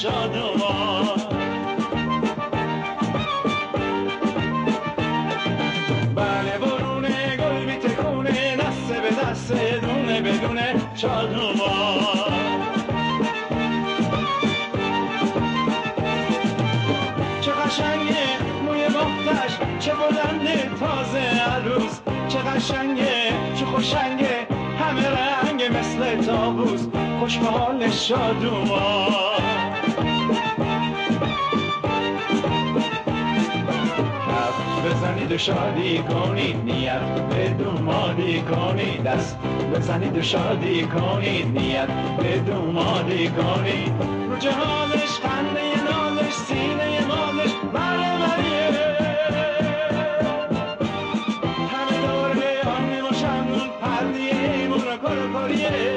شادمان. بله برون گل میتکونه دست به دست دونه بدونه شادمان. چه قشنگه موی باختش چه بلنده تازه عروس، چه قشنگه چه خوشنگه همه رنگ مثل طاووس، خوش به حال شادومان. کف بزنید و شادی کنید، نیت به دومادی کنید، دست بزنید و شادی کنید، نیت به دومادی کنید. رو جهانش خنده نازش سینه مالش بره بریه، همه دوره آنی و شمدون پردیه ایمون رو کرکریه.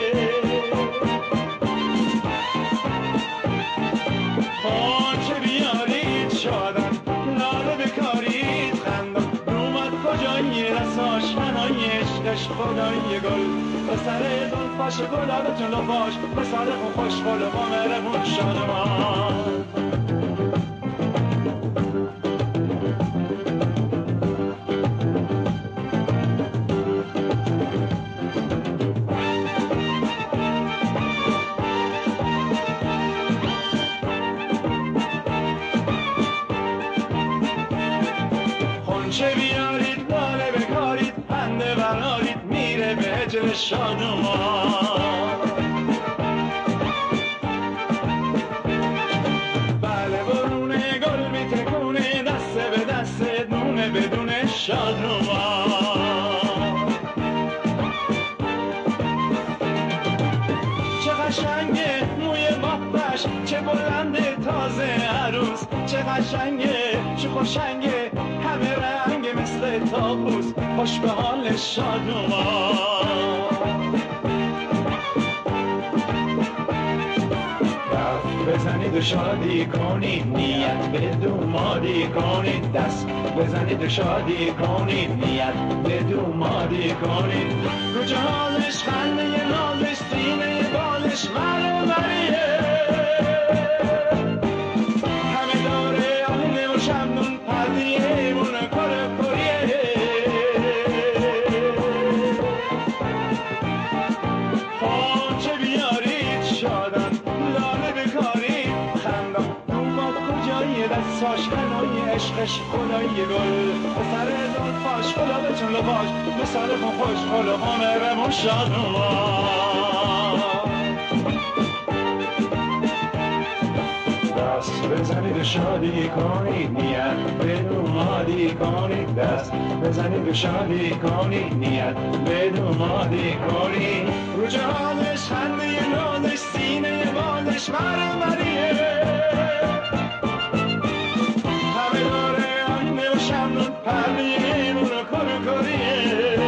خانچه بیارید شادن لاله بکارید خندان، رومد کجایی رساش هنای عشقش خدای گل، به سر زلفاش گلابتون لباش به سر خوش گل و مهربون شادمان. خونچه بیارید لاله بکارید پنده برارید میره به هجر شادمان. بله برون گل میتکونه دست به دست دونه بدون شادمان. چه قشنگه موی بافتش چه بلنده تازه عروس، چه قشنگه چه خوشنگه همه رنگ مثل طاووس، خوش به حال شادومان. کف بزنید و شادی کنید، نیت به دومادی کنید، دست بزنید و شادی کنید، نیت به دومادی کنید. رو جهانش خنده نازش سینه بالش مرو مریه، همه داره آهنه و شمدون پردیه مونه کرکریه. خانچه بیارید شادن لاله بکارید خندان، روماد کجایی دستاش هنای عشقش خدای گل، به سر زلفاش گلابتون لباش به سر خوش گل و مهربون شادمان. دست بزنید و شادی کنید، نیت به دومادی کنید، دست بزنید و شادی کنید، نیت به دومادی کنید. رو جهانش خنده نازش سینه بالش مرمریه، همه داره آینه و شمدون پردیه مون و کرکریه.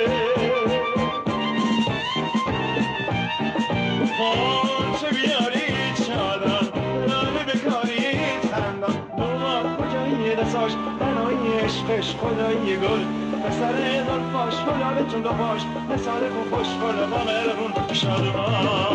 خانچه بیارید شادان لاله بکارید خندان، دوماد کجایی دستاش بنای عشقش خدای گل، به سر زلفاش گلابتون لباش به سر خوش گل و مهربون شادمان.